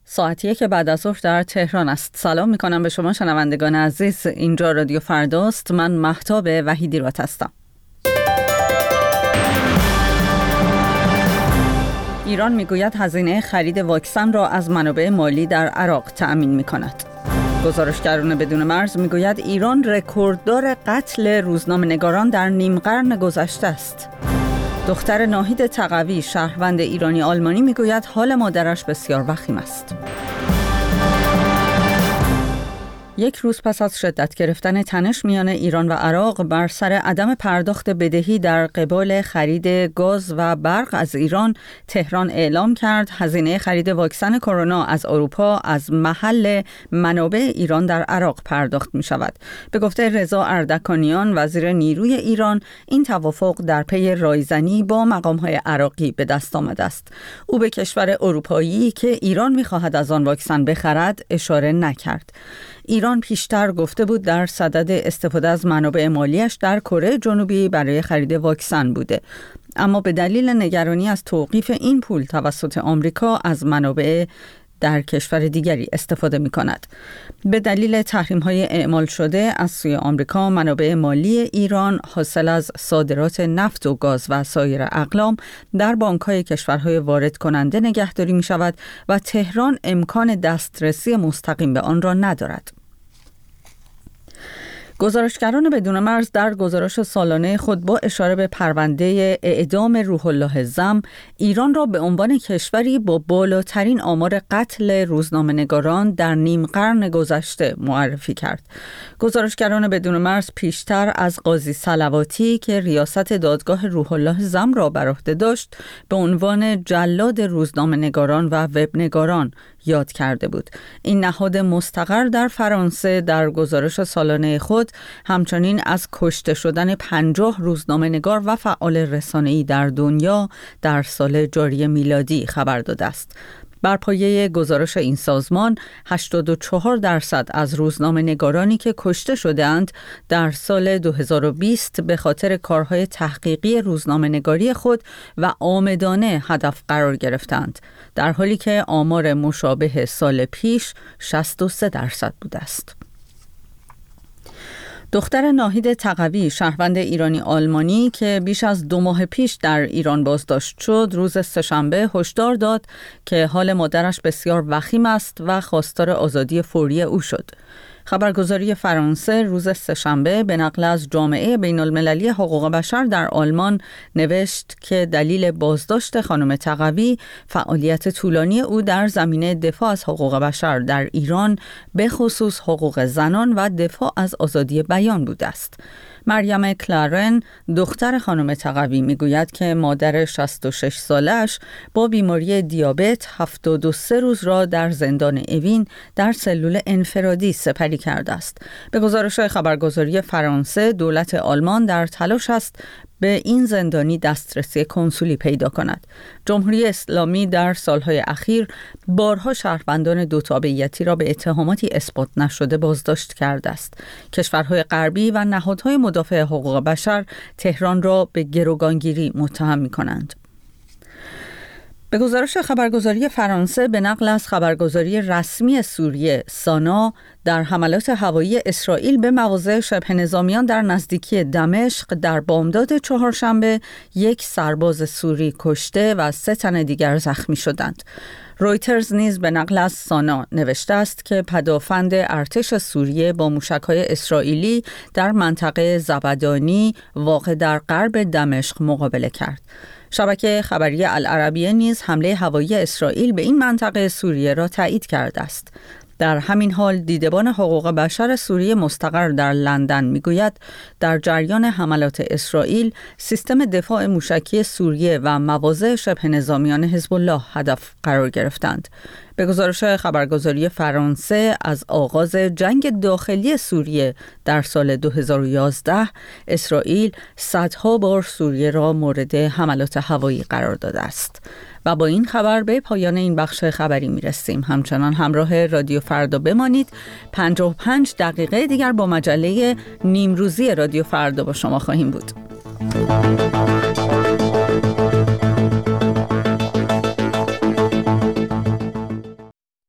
ساعت 1 بعد از ظهر در تهران است. سلام میکنم به شما شنوندگان عزیز. اینجا رادیو فرداست. من مهتاب وحیدی‌راد هستم. ایران میگوید هزینه خرید واکسن را از منابع مالی در عراق تأمین میکند. گزارشگران بدون مرز میگوید ایران رکورددار قتل روزنامه‌نگاران در نیم قرن گذشته است. دختر ناهید تقوی شهروند ایرانی آلمانی میگوید حال مادرش بسیار وخیم است. یک روز پس از شدت گرفتن تنش میان ایران و عراق بر سر عدم پرداخت بدهی در قبال خرید گاز و برق از ایران، تهران اعلام کرد هزینه خرید واکسن کرونا از اروپا از محل منابع ایران در عراق پرداخت می شود. به گفته رضا اردکانیان وزیر نیروی ایران، این توافق در پی رایزنی با مقام‌های عراقی به دست آمده است. او به کشور اروپایی که ایران می‌خواهد از آن واکسن بخرد اشاره نکرد. ایران پیشتر گفته بود در صدد استفاده از منابع مالیش در کره جنوبی برای خرید واکسن بوده، اما به دلیل نگرانی از توقیف این پول توسط آمریکا از منابع در کشور دیگری استفاده می کند. به دلیل تحریم‌های اعمال شده از سوی آمریکا، منابع مالی ایران حاصل از صادرات نفت و گاز و سایر اقلام در بانک‌های کشورهای وارد کننده نگهداری می شود و تهران امکان دسترسی مستقیم به آن را ندارد. گزارشگران بدون مرز در گزارش سالانه خود با اشاره به پرونده اعدام روح الله زم، ایران را به عنوان کشوری با بالاترین آمار قتل روزنامه‌نگاران در نیم قرن گذشته معرفی کرد. گزارشگران بدون مرز پیشتر از قاضی صلواتی که ریاست دادگاه روح الله زم را بر عهده داشت، به عنوان جلاد روزنامه‌نگاران و وبنگاران یاد کرده بود. این نهاد مستقر در فرانسه در گزارش سالانه خود همچنین از کشته شدن 50 روزنامه‌نگار و فعال رسانه‌ای در دنیا در سال جاری میلادی خبر داده است. بر پایه گزارش این سازمان 84% از روزنامه‌نگارانی که کشته شدند در سال 2020 به خاطر کارهای تحقیقی روزنامه‌نگاری خود و عامدانه هدف قرار گرفتند، در حالی که آمار مشابه سال پیش 63% بوده است. دختر ناهید تقوی شهروند ایرانی آلمانی که بیش از 2 ماه پیش در ایران بازداشت شد، روز سه‌شنبه هشدار داد که حال مادرش بسیار وخیم است و خواستار آزادی فوری او شد. خبرگزاری فرانسه روز سه‌شنبه به نقل از جامعه بین‌المللی حقوق بشر در آلمان نوشت که دلیل بازداشت خانم تقوی فعالیت طولانی او در زمینه دفاع از حقوق بشر در ایران، به خصوص حقوق زنان و دفاع از آزادی بیان بوده است. مریم کلارن دختر خانم تقوی میگوید که مادر 66 سالش با بیماری دیابت 73 روز را در زندان اوین در سلول انفرادی سپری کرده است. به گزارش خبرگزاری فرانسه، دولت آلمان در تلاش است به این زندانی دسترسی کنسولی پیدا کند. جمهوری اسلامی در سالهای اخیر بارها شهروندان دو تابعیتی را به اتهاماتی اثبات نشده بازداشت کرده است. کشورهای غربی و نهادهای مدافع حقوق بشر تهران را به گروگانگیری متهم می‌کنند. به گزارش خبرگزاری فرانسه به نقل از خبرگزاری رسمی سوریه سانا، در حملات هوایی اسرائیل به مواضع شبه نظامیان در نزدیکی دمشق در بامداد چهارشنبه 1 سرباز سوری کشته و 3 تن دیگر زخمی شدند. رویترز نیز به نقل از سانا نوشته است که پدافند ارتش سوریه با موشک‌های اسرائیلی در منطقه زبدانی واقع در غرب دمشق مقابله کرد. شبکه خبری العربیه نیز حمله هوایی اسرائیل به این منطقه سوریه را تایید کرده است. در همین حال دیدبان حقوق بشر سوریه مستقر در لندن میگوید در جریان حملات اسرائیل سیستم دفاع موشکی سوریه و مواضع شبه نظامیان حزب الله هدف قرار گرفتند. به گزارش خبرگزاری فرانسه از آغاز جنگ داخلی سوریه در سال 2011 اسرائیل صدها بار سوریه را مورد حملات هوایی قرار داده است. و با این خبر به پایان این بخش خبری میرسیم. همچنان همراه رادیو فردا بمانید. 55 دقیقه دیگر با مجله نیمروزی رادیو فردا با شما خواهیم بود.